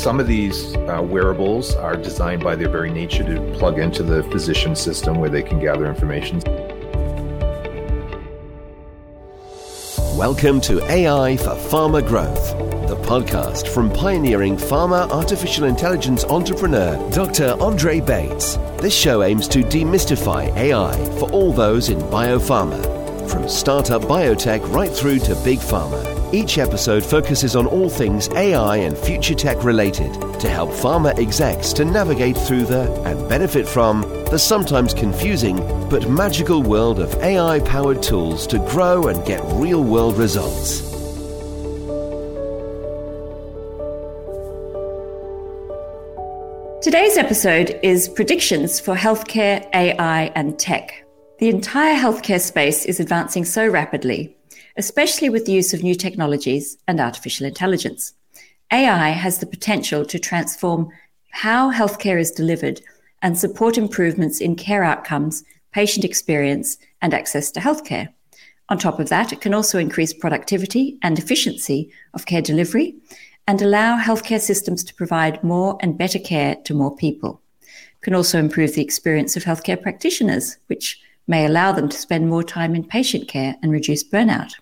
Some of these wearables are designed by their very nature to plug into the physician system where they can gather information. Welcome to AI for Pharma Growth, the podcast from pioneering pharma artificial intelligence entrepreneur Dr. Andre Bates. This show aims to demystify AI for all those in biopharma, from startup biotech right through to big pharma. Each episode focuses on all things AI and future tech related to help pharma execs to navigate through and benefit from the sometimes confusing but magical world of AI-powered tools to grow and get real-world results. Today's episode is predictions for healthcare, AI, and tech. The entire healthcare space is advancing so rapidly, especially with the use of new technologies and artificial intelligence. AI has the potential to transform how healthcare is delivered and support improvements in care outcomes, patient experience, and access to healthcare. On top of that, it can also increase productivity and efficiency of care delivery and allow healthcare systems to provide more and better care to more people. It can also improve the experience of healthcare practitioners, which may allow them to spend more time in patient care and reduce burnout.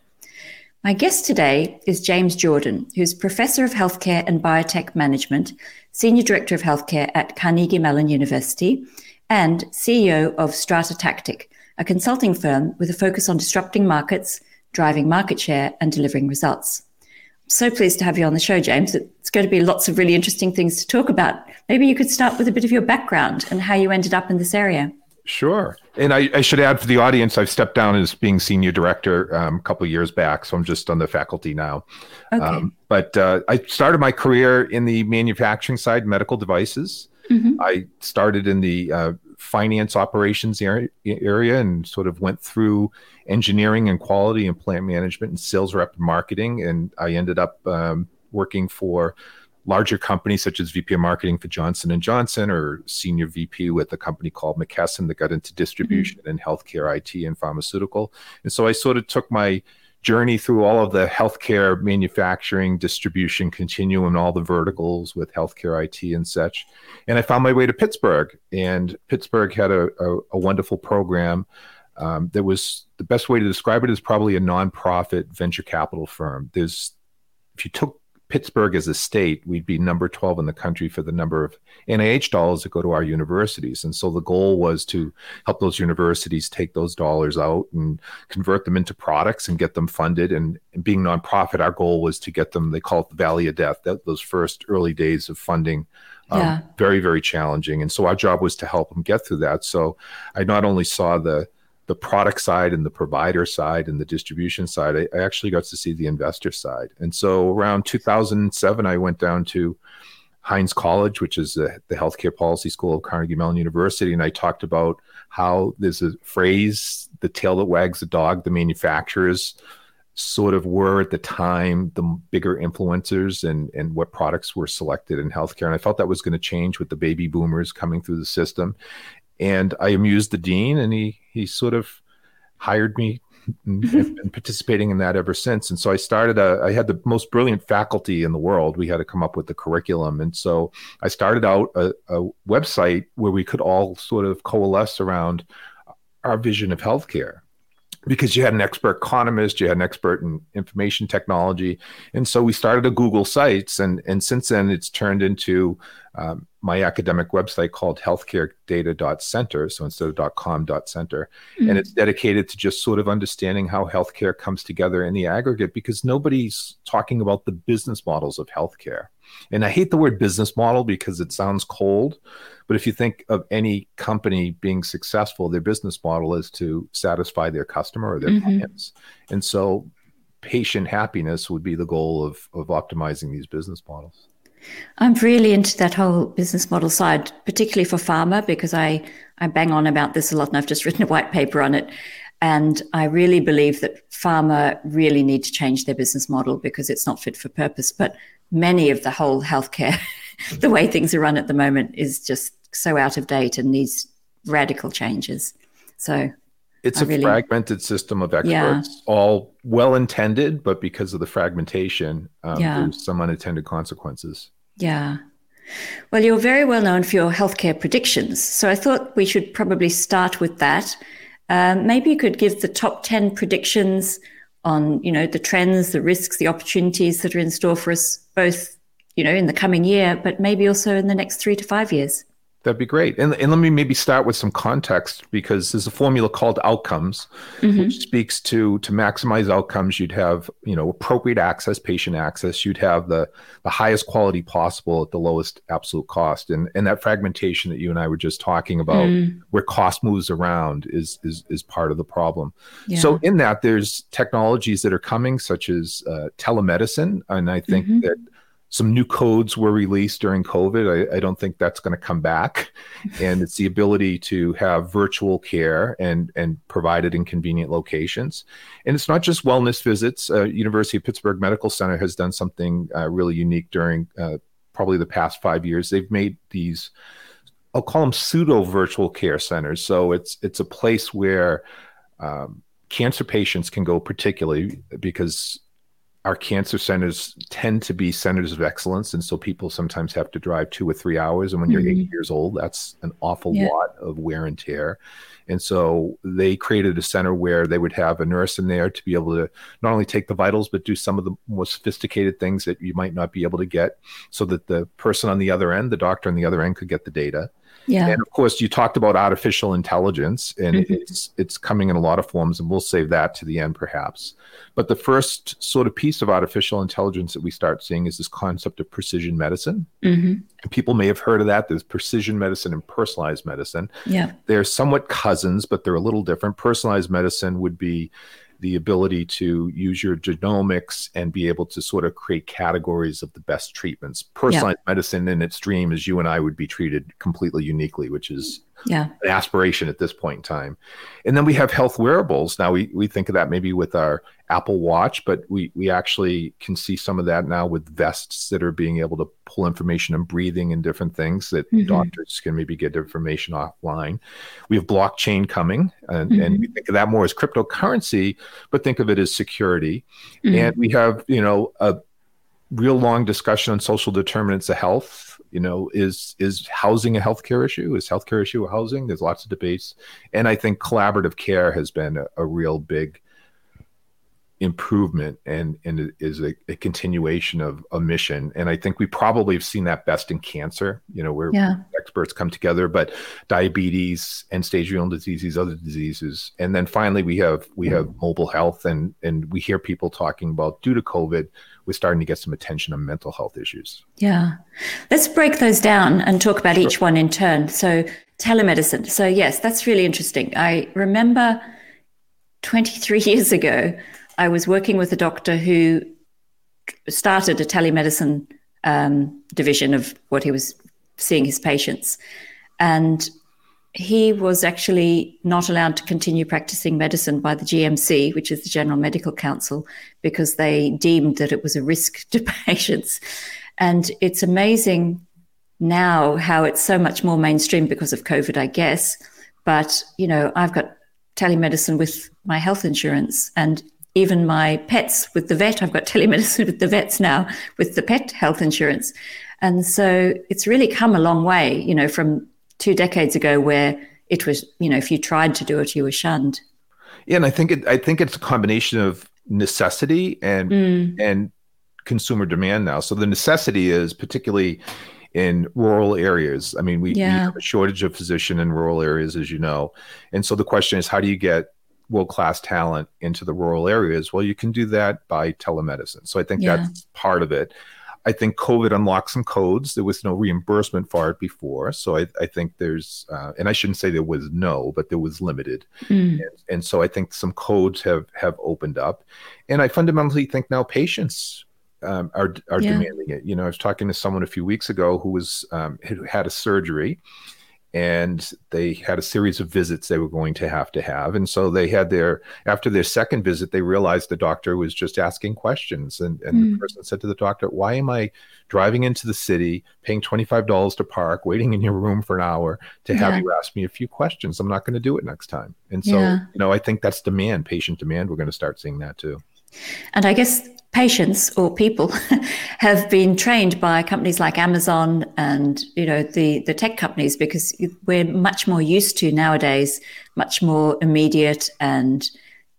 My guest today is James Jordan, who's Professor of Healthcare and Biotech Management, Senior Director of Healthcare at Carnegie Mellon University, and CEO of Strata Tactic, a consulting firm with a focus on disrupting markets, driving market share, and delivering results. I'm so pleased to have you on the show, James. It's going to be lots of really interesting things to talk about. Maybe you could start with a bit of your background and how you ended up in this area. Sure. And I should add for the audience, I've stepped down as being senior director a couple of years back, so I'm just on the faculty now. Okay. But I started my career in the manufacturing side, medical devices. Mm-hmm. I started in the finance operations area and sort of went through engineering and quality and plant management and sales rep and marketing. And I ended up working for larger companies such as VP of Marketing for Johnson & Johnson or Senior VP with a company called McKesson that got into distribution and healthcare IT and pharmaceutical. And so I sort of took my journey through all of the healthcare manufacturing, distribution continuum, all the verticals with healthcare IT and such. And I found my way to Pittsburgh. And Pittsburgh had a wonderful program that was, the best way to describe it is probably a nonprofit venture capital firm. If you took Pittsburgh as a state, we'd be number 12 in the country for the number of NIH dollars that go to our universities. And so the goal was to help those universities take those dollars out and convert them into products and get them funded. And being nonprofit, our goal was to get them, they call it the Valley of Death, those first early days of funding, very, very challenging. And so our job was to help them get through that. So I not only saw the product side and the provider side and the distribution side, I actually got to see the investor side. And so around 2007, I went down to Heinz College, which is the healthcare policy school of Carnegie Mellon University. And I talked about how there's a phrase, the tail that wags the dog. The manufacturers sort of were at the time the bigger influencers and what products were selected in healthcare. And I felt that was going to change with the baby boomers coming through the system. And I amused the dean, and he sort of hired me and been participating in that ever since. And so I had the most brilliant faculty in the world. We had to come up with the curriculum. And so I started out a website where we could all sort of coalesce around our vision of healthcare. Because you had an expert economist, you had an expert in information technology. And so we started a Google Sites. And since then, it's turned into my academic website called healthcaredata.center. So instead of .com.center. And it's dedicated to just sort of understanding how healthcare comes together in the aggregate, because nobody's talking about the business models of healthcare. And I hate the word business model because it sounds cold. But if you think of any company being successful, their business model is to satisfy their customer or their clients. And so patient happiness would be the goal of optimizing these business models. I'm really into that whole business model side, particularly for pharma, because I bang on about this a lot, and I've just written a white paper on it. And I really believe that pharma really need to change their business model because it's not fit for purpose. But many of the whole healthcare, the way things are run at the moment is just so out of date and needs radical changes. So it's fragmented system of experts, all well-intended, but because of the fragmentation, there's some unintended consequences. Yeah. Well, you're very well known for your healthcare predictions. So I thought we should probably start with that. Maybe you could give the top 10 predictions on, the trends, the risks, the opportunities that are in store for us, both, in the coming year, but maybe also in the next 3 to 5 years. That'd be great. And let me maybe start with some context, because there's a formula called outcomes, which speaks to maximize outcomes. You'd have, appropriate access, patient access. You'd have the highest quality possible at the lowest absolute cost. And that fragmentation that you and I were just talking about, where cost moves around is part of the problem. Yeah. So in that, there's technologies that are coming, such as telemedicine. And I think that some new codes were released during COVID. I don't think that's going to come back. And it's the ability to have virtual care and provide it in convenient locations. And it's not just wellness visits. University of Pittsburgh Medical Center has done something really unique during probably the past 5 years. They've made these, I'll call them pseudo virtual care centers. So it's a place where cancer patients can go, particularly because our cancer centers tend to be centers of excellence. And so people sometimes have to drive 2 or 3 hours. And when you're 80 years old, that's an awful lot of wear and tear. And so they created a center where they would have a nurse in there to be able to not only take the vitals, but do some of the more sophisticated things that you might not be able to get, so that the person on the other end, the doctor on the other end, could get the data. Yeah. And of course, you talked about artificial intelligence, and it's coming in a lot of forms, and we'll save that to the end perhaps. But the first sort of piece of artificial intelligence that we start seeing is this concept of precision medicine. And people may have heard of that. There's precision medicine and personalized medicine. Yeah. They're somewhat cousins, but they're a little different. Personalized medicine would be the ability to use your genomics and be able to sort of create categories of the best treatments. Personalized medicine in its dream is you and I would be treated completely uniquely, which is an aspiration at this point in time. And then we have health wearables. Now we think of that maybe with our Apple Watch, but we actually can see some of that now with vests that are being able to pull information on breathing and different things that doctors can maybe get information offline. We have blockchain coming, and we think of that more as cryptocurrency, but think of it as security. And we have, a real long discussion on social determinants of health. Is housing a healthcare issue? Is healthcare issue a housing? There's lots of debates. And I think collaborative care has been a real big improvement and it is a continuation of a mission. And I think we probably have seen that best in cancer, where experts come together, but diabetes, end-stage renal disease, these other diseases. And then finally, we have mobile health, and we hear people talking about, due to COVID, we're starting to get some attention on mental health issues. Yeah. Let's break those down and talk about each one in turn. So telemedicine. So yes, that's really interesting. I remember 23 years ago, I was working with a doctor who started a telemedicine division of what he was seeing his patients. And he was actually not allowed to continue practicing medicine by the GMC, which is the General Medical Council, because they deemed that it was a risk to patients. And it's amazing now how it's so much more mainstream because of COVID, I guess. But, I've got telemedicine with my health insurance, and even my pets with the vet. I've got telemedicine with the vets now with the pet health insurance. And so it's really come a long way, from 2 decades ago, where it was, if you tried to do it, you were shunned. Yeah, and I think it's a combination of necessity and consumer demand now. So the necessity is particularly in rural areas. I mean, we have a shortage of physicians in rural areas, as you know. And so the question is, how do you get world-class talent into the rural areas? Well, you can do that by telemedicine. So I think that's part of it. I think COVID unlocked some codes. There was no reimbursement for it before. So I think there's, and I shouldn't say there was no, but there was limited. And so I think some codes have opened up. And I fundamentally think now patients are demanding it. I was talking to someone a few weeks ago who was had a surgery, and they had a series of visits they were going to have. And so they had after their second visit, they realized the doctor was just asking questions. And the person said to the doctor, "Why am I driving into the city, paying $25 to park, waiting in your room for an hour to have you ask me a few questions? I'm not going to do it next time." And so, I think that's demand, patient demand. We're going to start seeing that too. And I guess patients or people have been trained by companies like Amazon and, the tech companies, because we're much more used to nowadays, much more immediate and,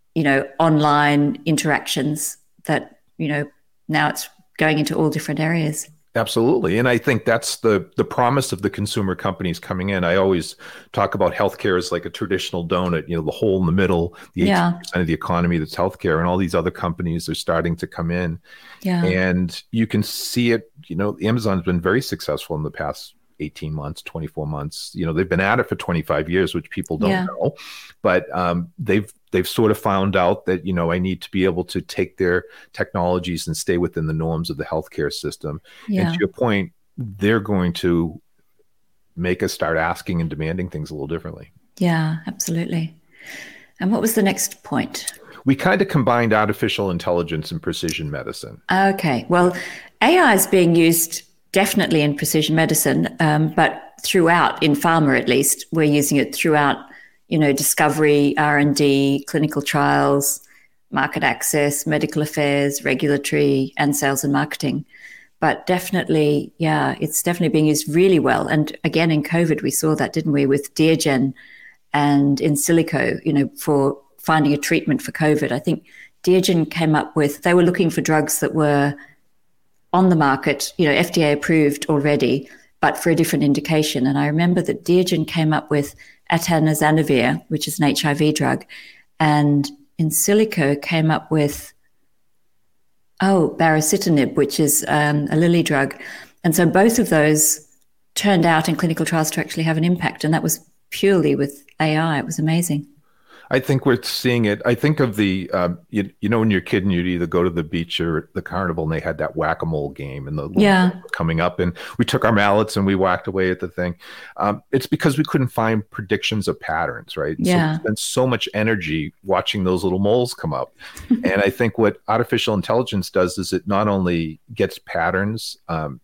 online interactions that, now it's going into all different areas. Absolutely. And I think that's the promise of the consumer companies coming in. I always talk about healthcare as like a traditional donut, the hole in the middle, the 80% of the economy that's healthcare, and all these other companies are starting to come in. Yeah. And you can see it, Amazon's been very successful in the past 18 months, 24 months. They've been at it for 25 years, which people don't know. But they've sort of found out that, I need to be able to take their technologies and stay within the norms of the healthcare system. Yeah. And to your point, they're going to make us start asking and demanding things a little differently. Yeah, absolutely. And what was the next point? We kind of combined artificial intelligence and precision medicine. Okay. Well, AI is being used definitely in precision medicine, but throughout, in pharma at least, we're using it throughout, discovery, R&D, clinical trials, market access, medical affairs, regulatory, and sales and marketing. But definitely, it's definitely being used really well. And again, in COVID, we saw that, didn't we, with Deagen and in silico, for finding a treatment for COVID. I think Deagen came up with, they were looking for drugs that were on the market, FDA approved already, but for a different indication. And I remember that Deagen came up with atanazanavir, which is an HIV drug, and in silico came up with, baricitinib, which is a Lilly drug. And so both of those turned out in clinical trials to actually have an impact. And that was purely with AI. It was amazing. I think we're seeing it. I think of the, when you're a kid and you'd either go to the beach or the carnival and they had that whack-a-mole game and the coming up, and we took our mallets and we whacked away at the thing. It's because we couldn't find predictions of patterns, right? Yeah. So we spent so much energy watching those little moles come up. And I think what artificial intelligence does is it not only gets patterns,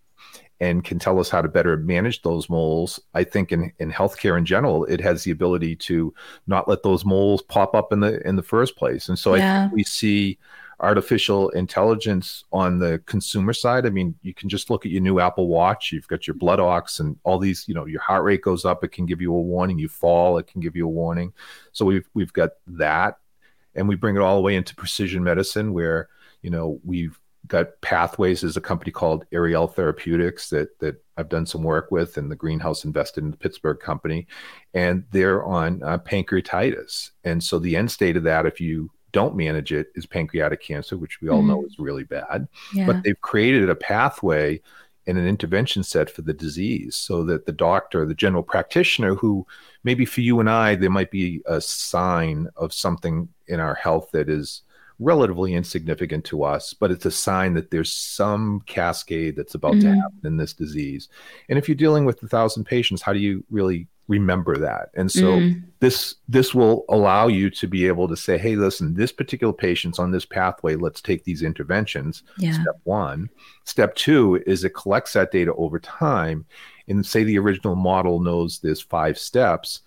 and can tell us how to better manage those moles. I think in healthcare in general, it has the ability to not let those moles pop up in the first place. And so I think we see artificial intelligence on the consumer side. I mean, you can just look at your new Apple Watch. You've got your blood ox and all these, your heart rate goes up. It can give you a warning. You fall, it can give you a warning. So we've got that. And we bring it all the way into precision medicine where, we've got Pathways is a company called Ariel Therapeutics that I've done some work with, and the Greenhouse invested in the Pittsburgh company, and they're on pancreatitis. And so the end state of that, if you don't manage it, is pancreatic cancer, which we all know is really bad. Yeah. But they've created a pathway and an intervention set for the disease so that the doctor, the general practitioner, who maybe for you and I, there might be a sign of something in our health that is relatively insignificant to us, but it's a sign that there's some cascade that's about to happen in this disease. And if you're dealing with 1,000 patients, how do you really remember that? And so this will allow you to be able to say, hey, listen, this particular patient's on this pathway. Let's take these interventions. Yeah. Step one. Step two is it collects that data over time. And say the original model knows there's 5 steps.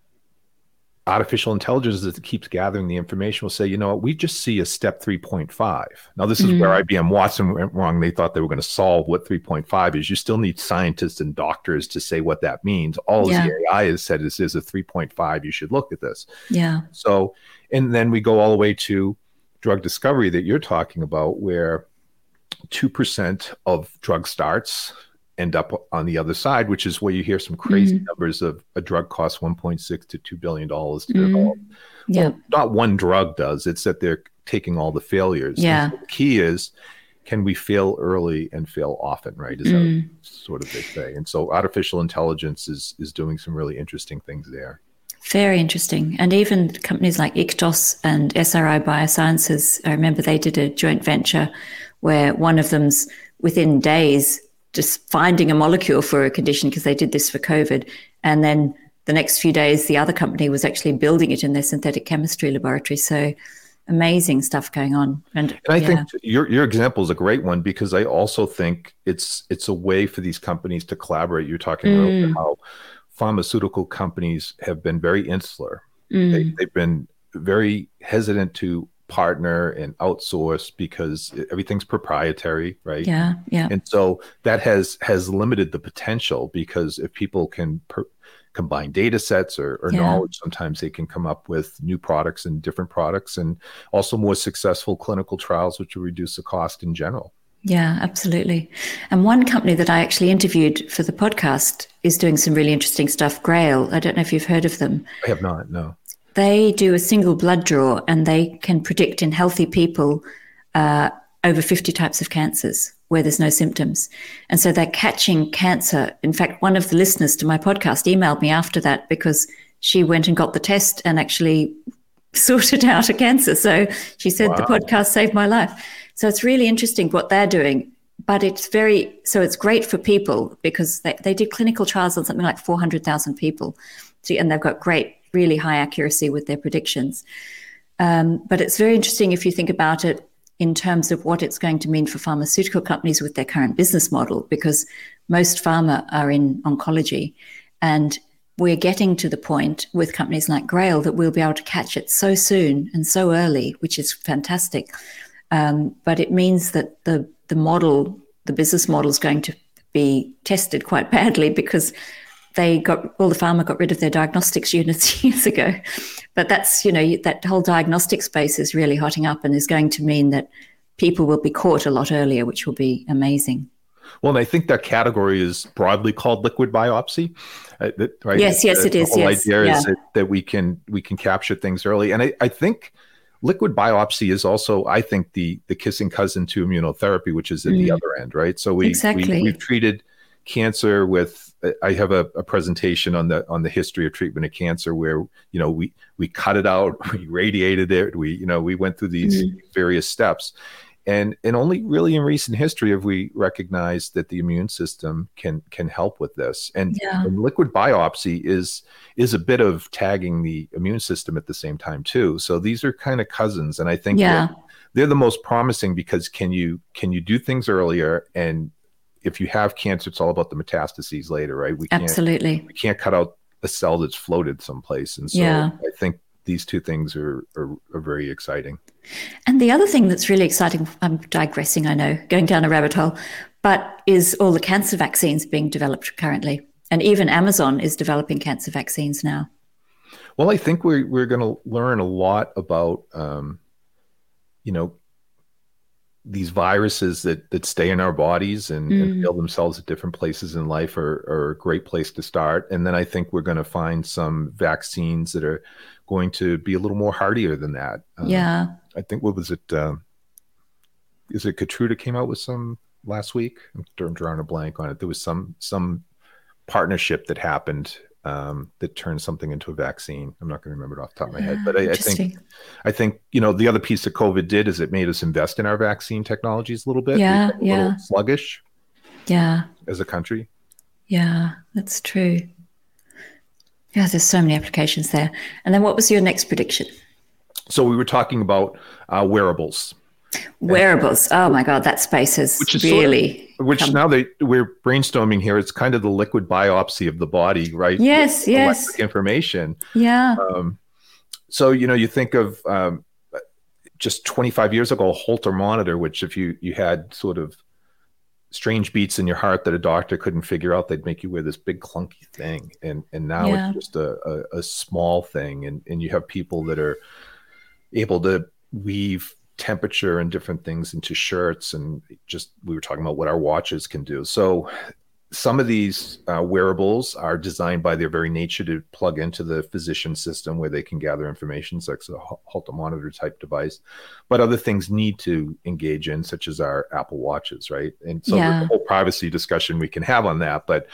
Artificial intelligence, as it keeps gathering the information, will say, you know what, we just see a step 3.5. Now, this is where IBM Watson went wrong. They thought they were going to solve what 3.5 is. You still need scientists and doctors to say what that means. All the AI has said is there's a 3.5. You should look at this. Yeah. So, and then we go all the way to drug discovery that you're talking about, where 2% of drug starts end up on the other side, which is where you hear some crazy numbers of a drug costs $1.6 to $2 billion to develop. Yeah. Well, not one drug does. It's that they're taking all the failures. Yeah. So the key is, can we fail early and fail often, right? Is that sort of they say. And so artificial intelligence is doing some really interesting things there. Very interesting. And even companies like Ictos and SRI Biosciences, I remember they did a joint venture where one of them's within days just finding a molecule for a condition, because they did this for COVID. And then the next few days, the other company was actually building it in their synthetic chemistry laboratory. So amazing stuff going on. And I think your example is a great one, because I also think it's a way for these companies to collaborate. You're talking earlier how pharmaceutical companies have been very insular. They've been very hesitant to partner and outsource because everything's proprietary, right? Yeah, yeah. And so that has limited the potential, because if people can combine data sets or knowledge, sometimes they can come up with new products and different products, and also more successful clinical trials, which will reduce the cost in general. Yeah, absolutely. And one company that I actually interviewed for the podcast is doing some really interesting stuff, Grail. I don't know if you've heard of them. I have not, no. They do a single blood draw, and they can predict in healthy people over 50 types of cancers where there's no symptoms. And so they're catching cancer. In fact, one of the listeners to my podcast emailed me after that because she went and got the test and actually sorted out a cancer. So she said, wow, the podcast saved my life. So it's really interesting what they're doing, but it's great for people because they did clinical trials on something like 400,000 people, and they've got great, really high accuracy with their predictions. But it's very interesting if you think about it in terms of what it's going to mean for pharmaceutical companies with their current business model, because most pharma are in oncology, and we're getting to the point with companies like Grail that we'll be able to catch it so soon and so early, which is fantastic. But it means that the business model is going to be tested quite badly because the pharma got rid of their diagnostics units years ago. But that's, that whole diagnostic space is really hotting up and is going to mean that people will be caught a lot earlier, which will be amazing. Well, and I think that category is broadly called liquid biopsy, right? Yes, it is. The whole idea is that we can capture things early. And I think liquid biopsy is also, I think, the kissing cousin to immunotherapy, which is at the other end, right? So we've treated cancer with. I have a presentation on the history of treatment of cancer where we cut it out, we radiated it, we went through these various steps, and only really in recent history have we recognized that the immune system can help with this. And liquid biopsy is a bit of tagging the immune system at the same time too. So these are kind of cousins, and I think they're the most promising because can you do things earlier, and if you have cancer, it's all about the metastases later, right? We can't cut out a cell that's floated someplace. And so I think these two things are very exciting. And the other thing that's really exciting, I'm digressing, I know, going down a rabbit hole, but is all the cancer vaccines being developed currently. And even Amazon is developing cancer vaccines now. Well, I think we're going to learn a lot about, these viruses that stay in our bodies and feel themselves at different places in life are a great place to start. And then I think we're going to find some vaccines that are going to be a little more hardier than that. I think, what was it? Is it Keytruda came out with some last week? I'm drawing a blank on it. There was some partnership that happened that turned something into a vaccine. I'm not going to remember it off the top of my head, but I think the other piece that COVID did is it made us invest in our vaccine technologies a little bit. A little sluggish. As a country. Yeah, that's true. Yeah, there's so many applications there. And then what was your next prediction? So we were talking about wearables. Wearables. Oh my God, that space is really... now we're brainstorming here. It's kind of the liquid biopsy of the body, right? Yes. Electric information. Yeah. So, you think of just 25 years ago, a Holter monitor, which if you had sort of strange beats in your heart that a doctor couldn't figure out, they'd make you wear this big clunky thing. And now it's just a small thing. And you have people that are able to weave temperature and different things into shirts, and we were talking about what our watches can do. So some of these wearables are designed by their very nature to plug into the physician system where they can gather information, such as a Holter monitor type device, but other things need to engage in, such as our Apple Watches, right? And so there's a whole privacy discussion we can have on that, but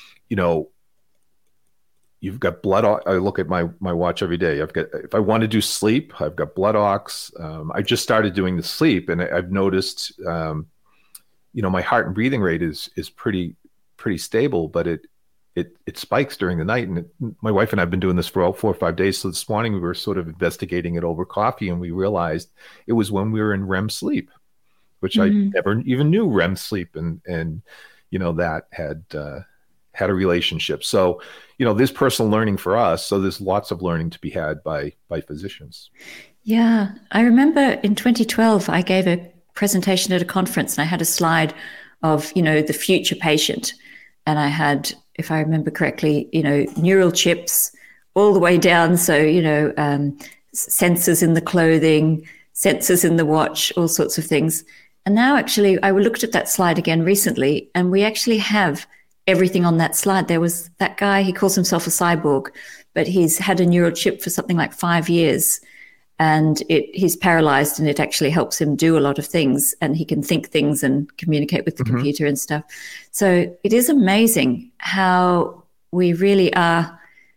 you've got blood. I look at my watch every day. If I want to do sleep, I've got blood ox. I just started doing the sleep, and I've noticed, my heart and breathing rate is pretty stable, but it spikes during the night. And my wife and I've been doing this for 4 or 5 days. So this morning we were sort of investigating it over coffee, and we realized it was when we were in REM sleep, which I never even knew REM sleep, and that had a relationship. So, there's personal learning for us. So there's lots of learning to be had by physicians. Yeah. I remember in 2012, I gave a presentation at a conference and I had a slide of, the future patient. And I had, if I remember correctly, neural chips all the way down. So, sensors in the clothing, sensors in the watch, all sorts of things. And now actually, I looked at that slide again recently, and we actually have everything on that slide. There was that guy, he calls himself a cyborg, but he's had a neural chip for something like 5 years. And he's paralyzed, and it actually helps him do a lot of things, and he can think things and communicate with the computer and stuff. So it is amazing how we really are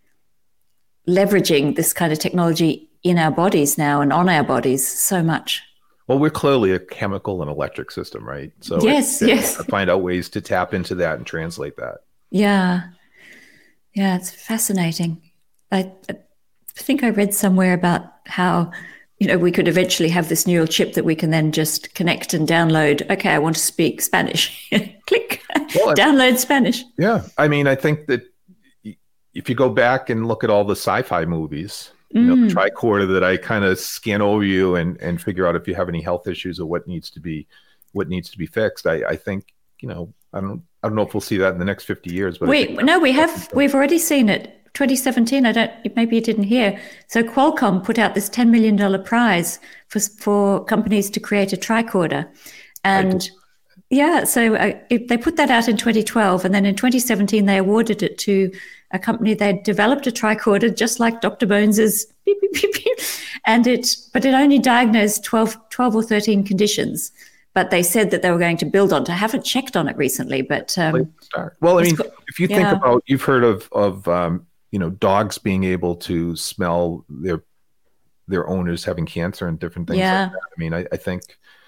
leveraging this kind of technology in our bodies now and on our bodies so much. Well, we're clearly a chemical and electric system, right? So yes. Find out ways to tap into that and translate that. Yeah, it's fascinating. I think I read somewhere about how, we could eventually have this neural chip that we can then just connect and download. Okay, I want to speak Spanish. Click, download Spanish. Yeah. I mean, I think that if you go back and look at all the sci-fi movies, the tricorder that I kind of scan over you and figure out if you have any health issues or what needs to be fixed. I think, I don't know if we'll see that in the next 50 years. But we've already seen it. 2017, maybe you didn't hear. So Qualcomm put out this $10 million prize for companies to create a tricorder. And they put that out in 2012. And then in 2017, they awarded it to a company that developed a tricorder, just like Dr. Bones's beep, beep, beep, beep. But it only diagnosed 12 or 13 conditions. But they said that they were going to build on it. I haven't checked on it recently, but well, I mean, if you think about, you've heard of dogs being able to smell their owners having cancer and different things like that. I mean, I think,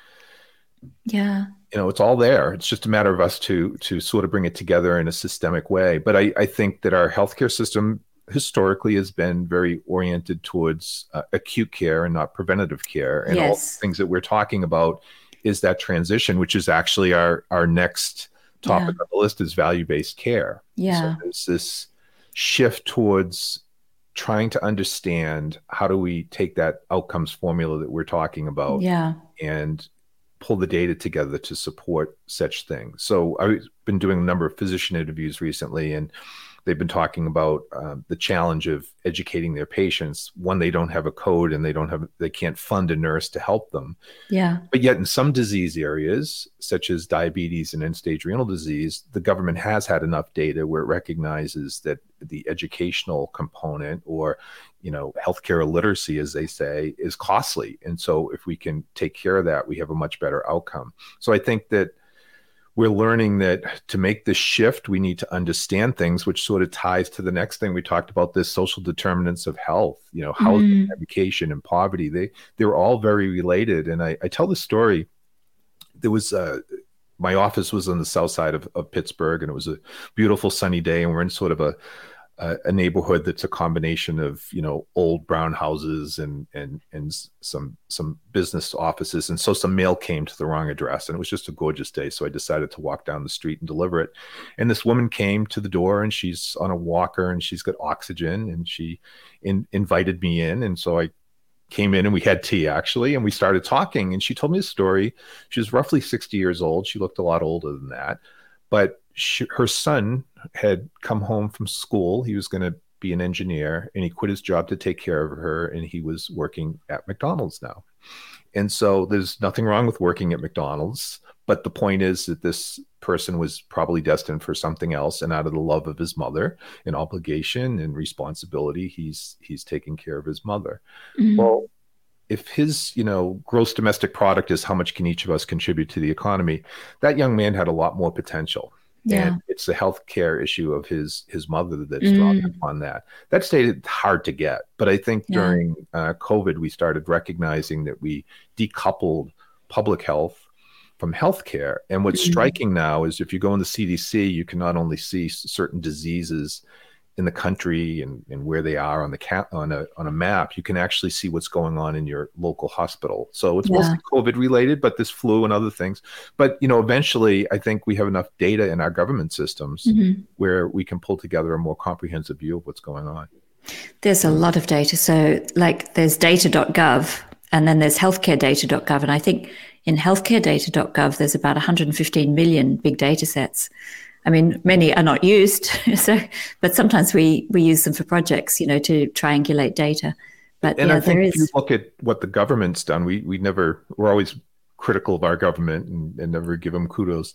it's all there. It's just a matter of us to sort of bring it together in a systemic way. But I think that our healthcare system historically has been very oriented towards acute care and not preventative care. And all the things that we're talking about is that transition, which is actually our next topic on the list, is value-based care. So there's this shift towards trying to understand how do we take that outcomes formula that we're talking about and pull the data together to support such things. So I've been doing a number of physician interviews recently, and they've been talking about the challenge of educating their patients when they don't have a code and they can't fund a nurse to help them. But yet in some disease areas, such as diabetes and end-stage renal disease, the government has had enough data where it recognizes that the educational component, or healthcare literacy, as they say, is costly. And so if we can take care of that, we have a much better outcome. So I think that we're learning that to make this shift, we need to understand things, which sort of ties to the next thing we talked about, this social determinants of health, housing, education, and poverty. They're all very related. And I tell the story. There was my office was on the south side of Pittsburgh, and it was a beautiful sunny day, and we're in sort of a neighborhood that's a combination of old brown houses and some business offices, and so some mail came to the wrong address, and it was just a gorgeous day. So I decided to walk down the street and deliver it. And this woman came to the door, and she's on a walker, and she's got oxygen, and she invited me in, and so I came in and we had tea actually, and we started talking, and she told me a story. She was roughly 60 years old. She looked a lot older than that, but her son had come home from school. He was going to be an engineer, and he quit his job to take care of her, and he was working at McDonald's now. And so there's nothing wrong with working at McDonald's, but the point is that this person was probably destined for something else, and out of the love of his mother and obligation and responsibility, he's taking care of his mother. Well, if his, gross domestic product is how much can each of us contribute to the economy, that young man had a lot more potential. And it's the healthcare issue of his mother that's drawn upon that. That stayed hard to get. But I think during COVID, we started recognizing that we decoupled public health from healthcare. And what's striking now is if you go in the CDC, you can not only see certain diseases in the country and where they are on a map, you can actually see what's going on in your local hospital. So it's mostly COVID related, but this flu and other things. But eventually, I think we have enough data in our government systems where we can pull together a more comprehensive view of what's going on. There's a lot of data. So like there's data.gov and then there's healthcaredata.gov. And I think in healthcaredata.gov, there's about 115 million big data sets. I mean, many are not used, but sometimes we use them for projects, to triangulate data. But I think if you look at what the government's done, we're always critical of our government and never give them kudos.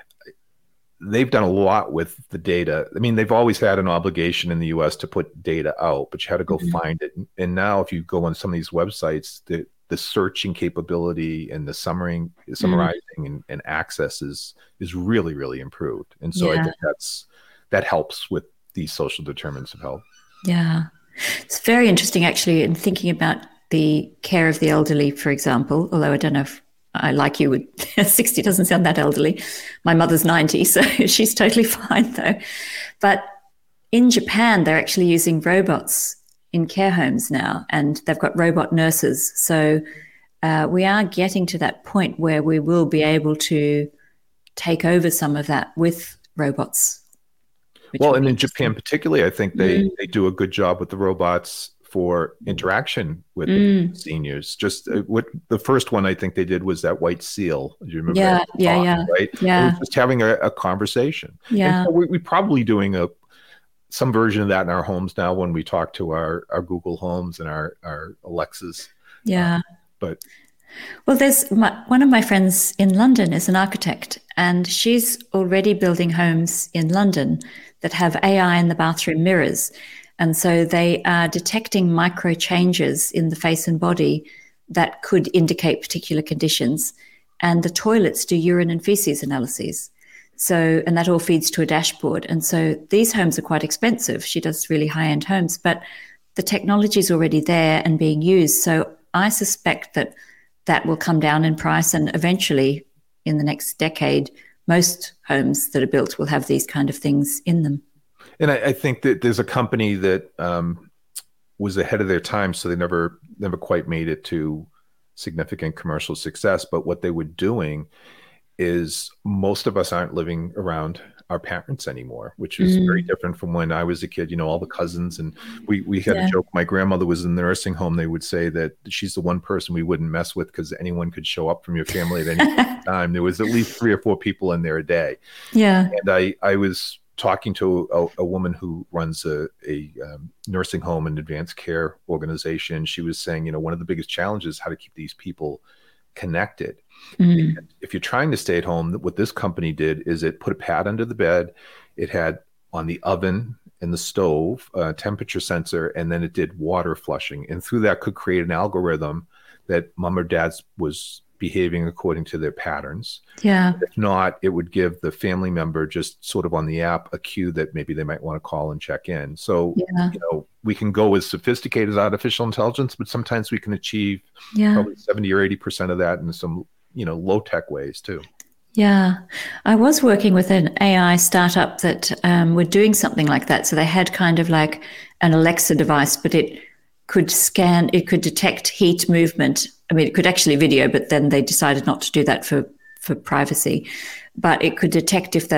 They've done a lot with the data. I mean, they've always had an obligation in the U.S. to put data out, but you had to go find it. And now if you go on some of these websites, the searching capability and the summarizing and access is really, really improved. And so I think that helps with these social determinants of health. Yeah. It's very interesting, actually, in thinking about the care of the elderly, for example, although I don't know if I, like you, would 60 doesn't sound that elderly. My mother's 90, so she's totally fine, though. But in Japan, they're actually using robots in care homes now, and they've got robot nurses. So we are getting to that point where we will be able to take over some of that with robots. Well, and in Japan particularly, I think they do a good job with the robots for interaction with seniors. Just what the first one I think they did was that white seal. Do you remember? Right? Yeah. It was just having a conversation. Yeah. And so we're probably doing some version of that in our homes now when we talk to our Google Homes and our Alexas. Yeah. Well, there's one of my friends in London is an architect, and she's already building homes in London that have AI in the bathroom mirrors. And so they are detecting micro changes in the face and body that could indicate particular conditions. And the toilets do urine and feces analyses. So, and that all feeds to a dashboard. And so these homes are quite expensive. She does really high-end homes, but the technology is already there and being used. So I suspect that will come down in price, and eventually in the next decade, most homes that are built will have these kind of things in them. And I think that there's a company that was ahead of their time, so they never quite made it to significant commercial success. But what they were doing is most of us aren't living around our parents anymore, which is very different from when I was a kid. All the cousins, and we had a joke. My grandmother was in the nursing home. They would say that she's the one person we wouldn't mess with because anyone could show up from your family at any time. There was at least 3 or 4 people in there a day. Yeah. And I was talking to a woman who runs a nursing home and advanced care organization. She was saying, one of the biggest challenges is how to keep these people connected. And if you're trying to stay at home, what this company did is it put a pad under the bed. It had on the oven and the stove a temperature sensor, and then it did water flushing. And through that could create an algorithm that mom or dad was behaving according to their patterns. Yeah. If not, it would give the family member just sort of on the app a cue that maybe they might want to call and check in. So, we can go as sophisticated as artificial intelligence, but sometimes we can achieve probably 70 or 80% of that in some, low tech ways too. Yeah. I was working with an AI startup that were doing something like that. So they had kind of like an Alexa device, but it could detect heat movement. I mean, it could actually video, but then they decided not to do that for privacy. But it could detect if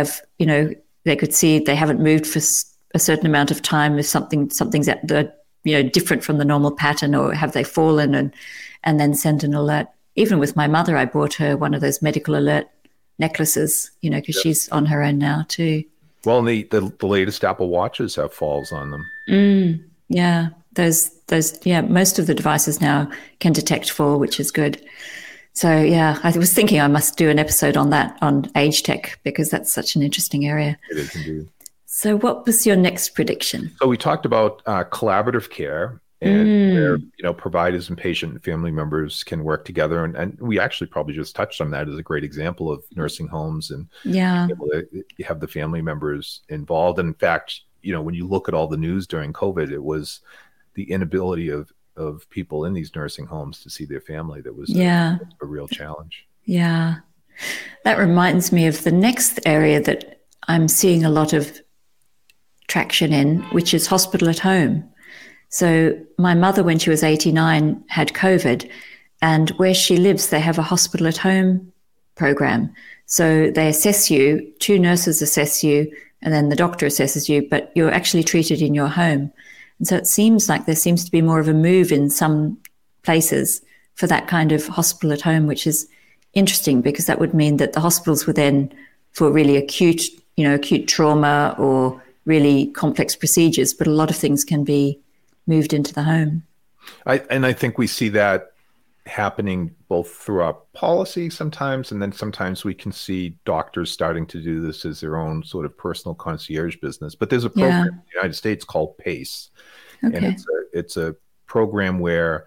they could see they haven't moved for a certain amount of time, if something's at the, different from the normal pattern, or have they fallen, and then send an alert. Even with my mother, I bought her one of those medical alert necklaces, because she's on her own now too. Well, the latest Apple Watches have falls on them. Yeah. Those, most of the devices now can detect fall, which is good. So, I was thinking I must do an episode on that, on age tech, because that's such an interesting area. It is indeed. So what was your next prediction? So we talked about collaborative care and where, providers and patient and family members can work together. And we actually probably just touched on that as a great example of nursing homes and being able to have the family members involved. And in fact, when you look at all the news during COVID, it was the inability of people in these nursing homes to see their family that was a real challenge. Yeah. That reminds me of the next area that I'm seeing a lot of traction in, which is hospital at home. So my mother, when she was 89, had COVID, and where she lives, they have a hospital at home program. So they assess you, 2 nurses assess you, and then the doctor assesses you, but you're actually treated in your home. And so it seems like there seems to be more of a move in some places for that kind of hospital at home, which is interesting, because that would mean that the hospitals were then for really acute trauma or really complex procedures, but a lot of things can be moved into the home. I think we see that happening both through our policy sometimes, and then sometimes we can see doctors starting to do this as their own sort of personal concierge business. But there's a program in the United States called PACE, and it's a program where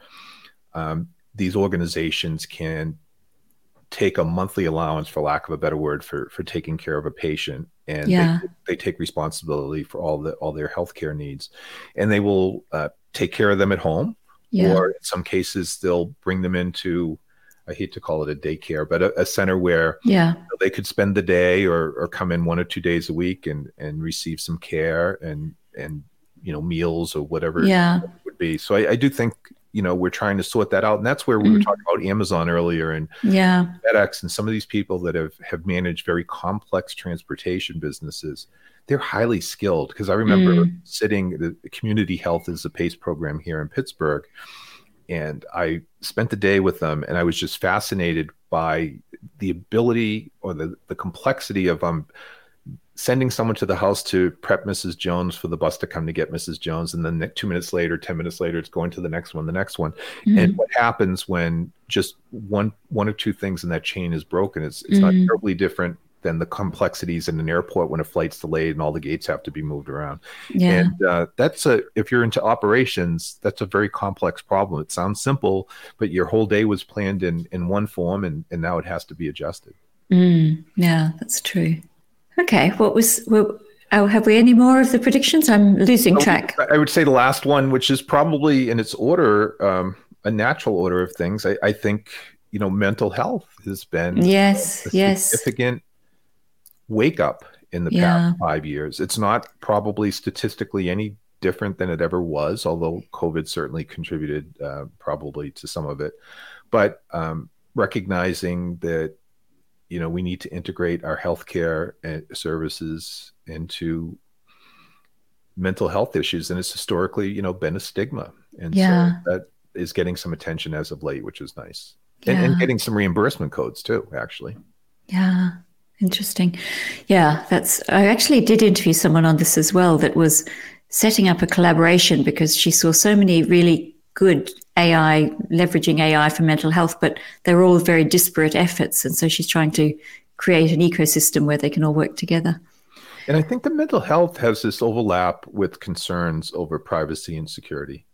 these organizations can take a monthly allowance, for lack of a better word, for taking care of a patient, and they take responsibility for all their healthcare needs, and they will take care of them at home, or in some cases they'll bring them into, I hate to call it a daycare, but a center where they could spend the day or come in 1 or 2 days a week and receive some care and meals or whatever it would be. So I do think we're trying to sort that out. And that's where we were talking about Amazon earlier and FedEx and some of these people that have managed very complex transportation businesses. They're highly skilled, because I remember the community health is a PACE program here in Pittsburgh. And I spent the day with them, and I was just fascinated by the ability or the complexity of sending someone to the house to prep Mrs. Jones for the bus to come to get Mrs. Jones. And then 2 minutes later, 10 minutes later, it's going to the next one. And what happens when just one or two things in that chain is broken, it's not terribly different than the complexities in an airport when a flight's delayed and all the gates have to be moved around. And if you're into operations, that's a very complex problem. It sounds simple, but your whole day was planned in one form, and now it has to be adjusted. Yeah, that's true. Okay, have we any more of the predictions? I'm losing track. I would say the last one, which is probably in its order, a natural order of things. I think, mental health has been a significant wake up in the past 5 years. It's not probably statistically any different than it ever was, although COVID certainly contributed probably to some of it. But recognizing that we need to integrate our healthcare services into mental health issues, and it's historically, been a stigma, and so that is getting some attention as of late, which is nice, and getting some reimbursement codes too, actually. Yeah, interesting. Yeah, I actually did interview someone on this as well that was setting up a collaboration because she saw so many really good leveraging AI for mental health, but they're all very disparate efforts. And so she's trying to create an ecosystem where they can all work together. And I think the mental health has this overlap with concerns over privacy and security.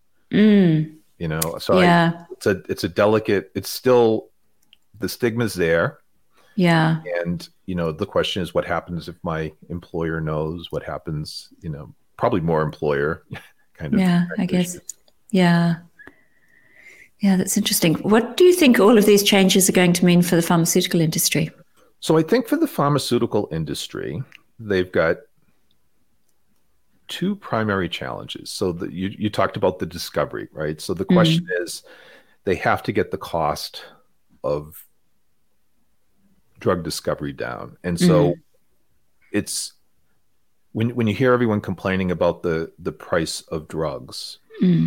So it's a delicate, it's still, the stigma's there. Yeah. And, the question is what happens if my employer knows? What happens, probably more employer kind of. Yeah, I guess. Yeah. Yeah, that's interesting. What do you think all of these changes are going to mean for the pharmaceutical industry? So I think for the pharmaceutical industry, they've got two primary challenges. So you talked about the discovery, right? So the question is, they have to get the cost of drug discovery down. And so it's when you hear everyone complaining about the price of drugs,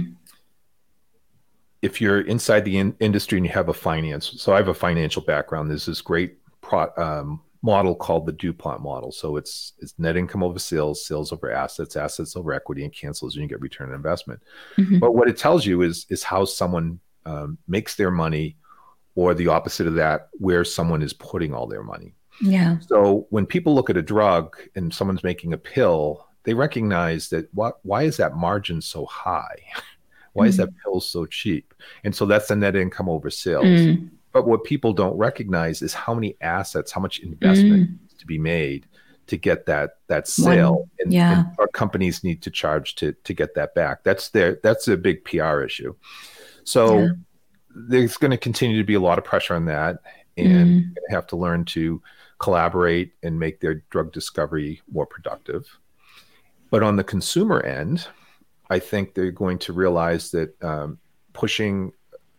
if you're inside the industry and you have so I have a financial background, there's this great model called the DuPont model. So it's net income over sales, sales over assets, assets over equity, and cancels and you get return on investment. But what it tells you is how someone makes their money, or the opposite of that, where someone is putting all their money. Yeah. So when people look at a drug and someone's making a pill, they recognize that why is that margin so high? Why is that pill so cheap? And so that's the net income over sales. But what people don't recognize is how many assets, how much investment needs to be made to get that sale. And our companies need to charge to get that back. That's a big PR issue. So there's going to continue to be a lot of pressure on that, and going to have to learn to collaborate and make their drug discovery more productive. But on the consumer end, I think they're going to realize that placing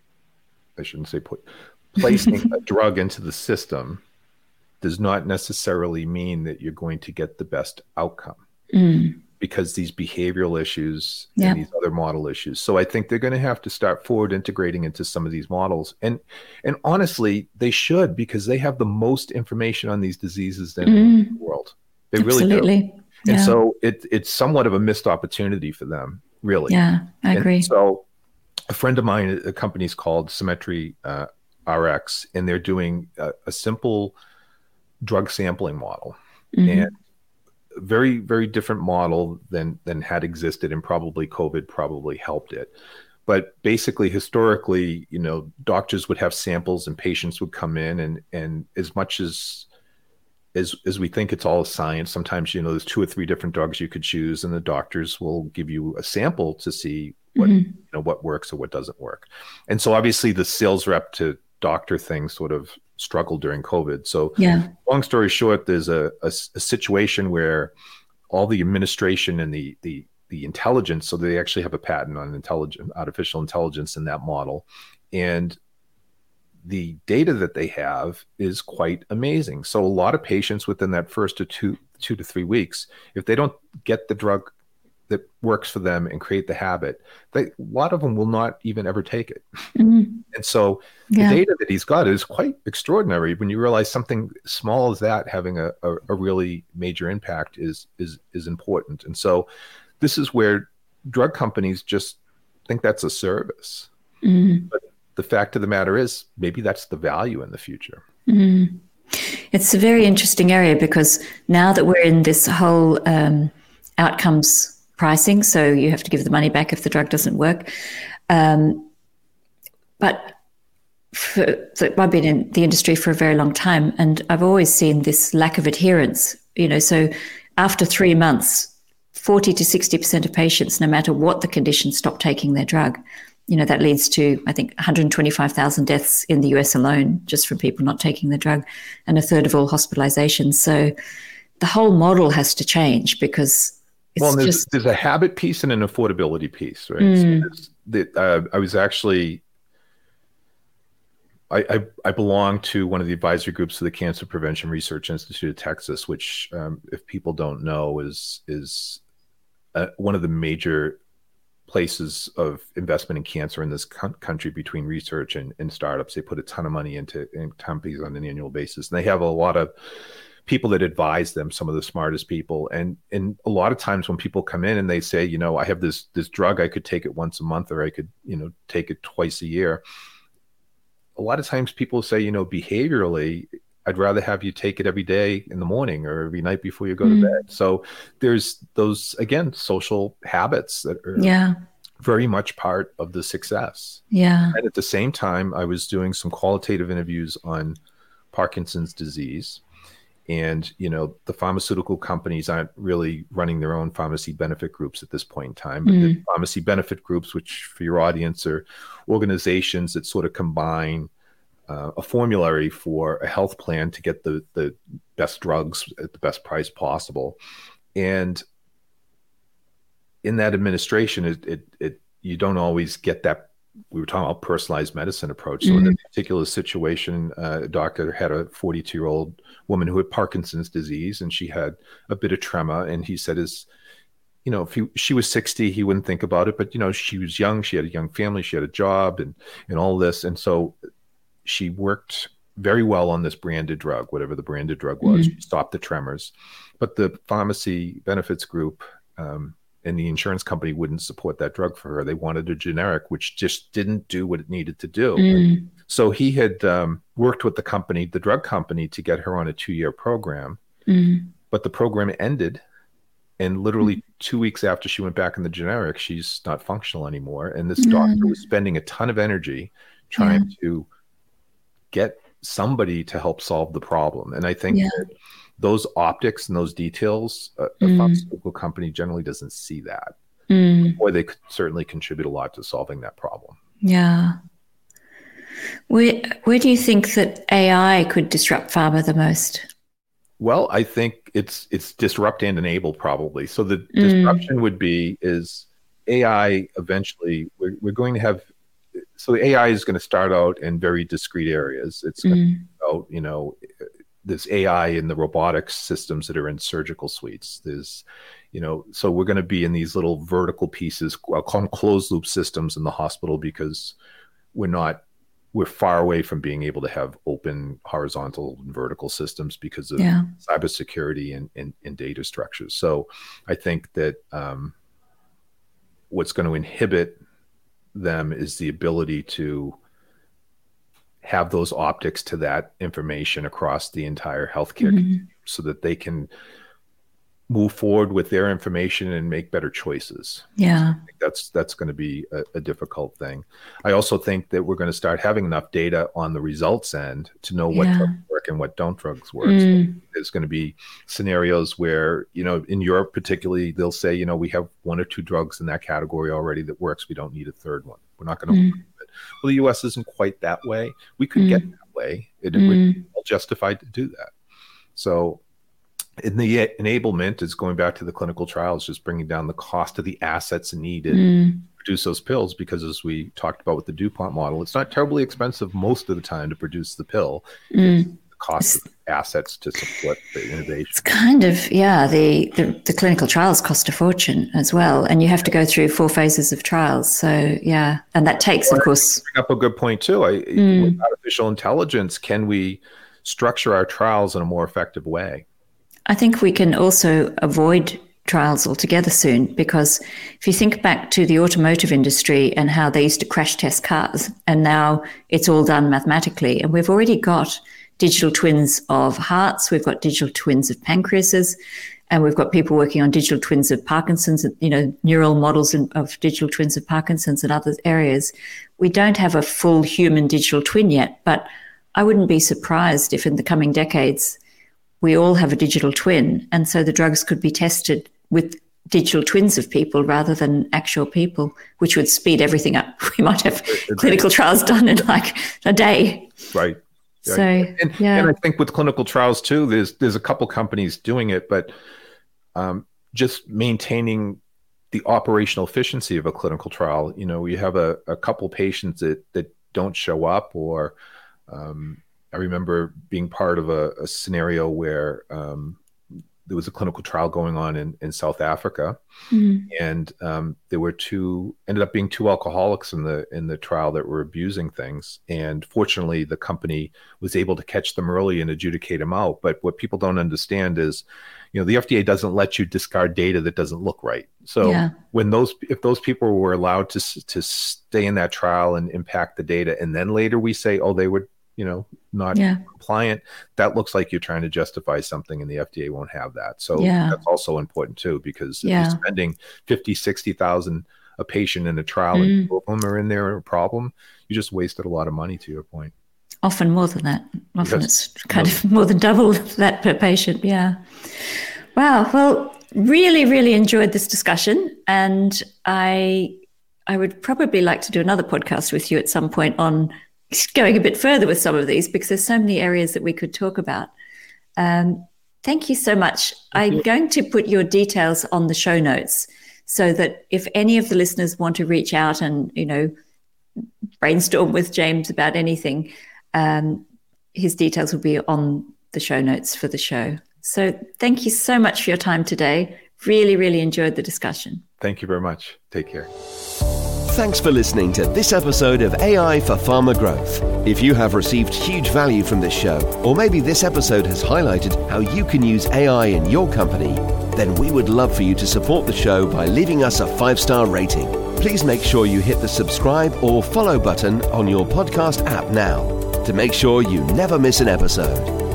a drug into the system does not necessarily mean that you're going to get the best outcome, because these behavioral issues and these other model issues. So I think they're going to have to start forward integrating into some of these models. And honestly, they should, because they have the most information on these diseases in the world. They Absolutely. Really do. And so it's somewhat of a missed opportunity for them, really. Yeah, I agree. And so a friend of mine, a company's called Symmetry RX, and they're doing a simple drug sampling model, and very, very different model than had existed, and probably COVID probably helped it. But basically, historically, doctors would have samples and patients would come in, and as much as we think it's all science, sometimes, there's 2 or 3 different drugs you could choose, and the doctors will give you a sample to see what works or what doesn't work. And so obviously the sales rep to doctor thing sort of struggled during COVID. So long story short, there's a situation where all the administration and the intelligence, so they actually have a patent on artificial intelligence in that model. And the data that they have is quite amazing. So a lot of patients within that first 2 to 3 weeks, if they don't get the drug that works for them and create the habit, a lot of them will not even ever take it. And so the data that he's got is quite extraordinary when you realize something small as that having a really major impact is important. And so this is where drug companies just think that's a service. But the fact of the matter is, maybe that's the value in the future. It's a very interesting area, because now that we're in this whole outcomes pricing, so you have to give the money back if the drug doesn't work. But I've been in the industry for a very long time, and I've always seen this lack of adherence. So after 3 months, 40 to 60% of patients, no matter what the condition, stop taking their drug. That leads to, I think, 125,000 deaths in the US alone, just from people not taking the drug, and 1/3 of all hospitalizations. So the whole model has to change, because there's a habit piece and an affordability piece, right? So I was actually, I belong to one of the advisory groups of the Cancer Prevention Research Institute of Texas, which, if people don't know, is one of the major places of investment in cancer in this country between research and startups. They put a ton of money into companies on an annual basis. And they have a lot of people that advise them, some of the smartest people. And a lot of times when people come in and they say, I have this drug, I could take it once a month, or I could, take it twice a year. A lot of times people say, behaviorally, I'd rather have you take it every day in the morning or every night before you go to bed. So there's those, again, social habits that are very much part of the success. And at the same time, I was doing some qualitative interviews on Parkinson's disease. And, the pharmaceutical companies aren't really running their own pharmacy benefit groups at this point in time. But the pharmacy benefit groups, which for your audience are organizations that sort of combine a formulary for a health plan to get the best drugs at the best price possible. And in that administration, it you don't always get that. We were talking about personalized medicine approach. So in this particular situation, a doctor had a 42-year-old woman who had Parkinson's disease, and she had a bit of tremor. And he said, if she was 60, he wouldn't think about it. But, she was young. She had a young family. She had a job and all this. And so she worked very well on this branded drug, whatever the branded drug was. She stopped the tremors. But the pharmacy benefits group and the insurance company wouldn't support that drug for her. They wanted a generic, which just didn't do what it needed to do. So he had worked with the drug company, to get her on a 2-year program. But the program ended. And literally 2 weeks after she went back in the generic, she's not functional anymore. And this doctor was spending a ton of energy trying to get somebody to help solve the problem. And I think that those optics and those details, a pharmaceutical company generally doesn't see that. Or they could certainly contribute a lot to solving that problem. Yeah. Where do you think that AI could disrupt pharma the most? Well, I think it's disrupt and enable probably. So the disruption would be is AI eventually we're going to have, so AI is going to start out in very discrete areas. It's going to be about, you know, there's AI in the robotics systems that are in surgical suites. There's, you know, so we're going to be in these little vertical pieces, I'll call them closed loop systems in the hospital, because we're far away from being able to have open horizontal and vertical systems because of cybersecurity and data structures. So I think that what's going to inhibit them is the ability to have those optics to that information across the entire healthcare continuum, so that they can move forward with their information and make better choices. Yeah. So I think that's going to be a difficult thing. I also think that we're going to start having enough data on the results end to know what drugs work and what don't drugs work. So there's going to be scenarios where, you know, in Europe particularly, they'll say, you know, we have 1 or 2 drugs in that category already that works. We don't need a third one. We're not going to work with it. Well, the US isn't quite that way. We could get that way. It would be well justified to do that. So in the enablement is going back to the clinical trials, just bringing down the cost of the assets needed to produce those pills, because as we talked about with the DuPont model, it's not terribly expensive most of the time to produce the pill. It's the cost of the assets to support the innovation. It's kind of, the clinical trials cost a fortune as well. And you have to go through 4 phases of trials. So, yeah. And that takes, of course. Bring up a good point too. With artificial intelligence, can we structure our trials in a more effective way? I think we can also avoid trials altogether soon, because if you think back to the automotive industry and how they used to crash test cars, and now it's all done mathematically, and we've already got digital twins of hearts, we've got digital twins of pancreases, and we've got people working on digital twins of Parkinson's, you know, neural models of digital twins of Parkinson's and other areas. We don't have a full human digital twin yet, but I wouldn't be surprised if in the coming decades we all have a digital twin, and so the drugs could be tested with digital twins of people rather than actual people, which would speed everything up. We might have clinical trials done in like a day. Right. So, and I think with clinical trials too, there's a couple companies doing it, but just maintaining the operational efficiency of a clinical trial. You know, you have a couple patients that don't show up, or I remember being part of a scenario where there was a clinical trial going on in South Africa, and there were ended up being 2 alcoholics in the trial that were abusing things. And fortunately, the company was able to catch them early and adjudicate them out. But what people don't understand is, you know, the FDA doesn't let you discard data that doesn't look right. So if those people were allowed to stay in that trial and impact the data, and then later we say, oh, they would, you know, not compliant, that looks like you're trying to justify something, and the FDA won't have that. So that's also important too, because if you're spending $50,000-$60,000 a patient in a trial and 2 of them are in there a problem, you just wasted a lot of money, to your point. Often more than that. Often it's kind of more than double that per patient. Yeah. Wow. Well, really, really enjoyed this discussion, and I would probably like to do another podcast with you at some point on going a bit further with some of these, because there's so many areas that we could talk about. Thank you so much. I'm going to put your details on the show notes, so that if any of the listeners want to reach out and, you know, brainstorm with James about anything, his details will be on the show notes for the show. So thank you so much for your time today. Really, really enjoyed the discussion. Thank you very much. Take care. Thanks for listening to this episode of AI for Pharma Growth. If you have received huge value from this show, or maybe this episode has highlighted how you can use AI in your company, then we would love for you to support the show by leaving us a 5-star rating. Please make sure you hit the subscribe or follow button on your podcast app now to make sure you never miss an episode.